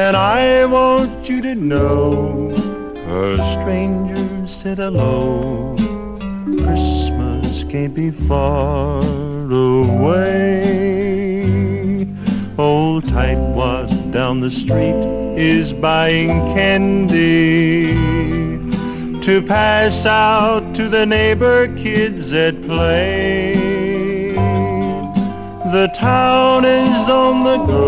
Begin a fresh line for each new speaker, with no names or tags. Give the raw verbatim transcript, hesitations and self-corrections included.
And I want you to know, a stranger said hello. Christmas can't be far away. Old tightwad down the street is buying candy to pass out to the neighbor kids at play. The town is on the go.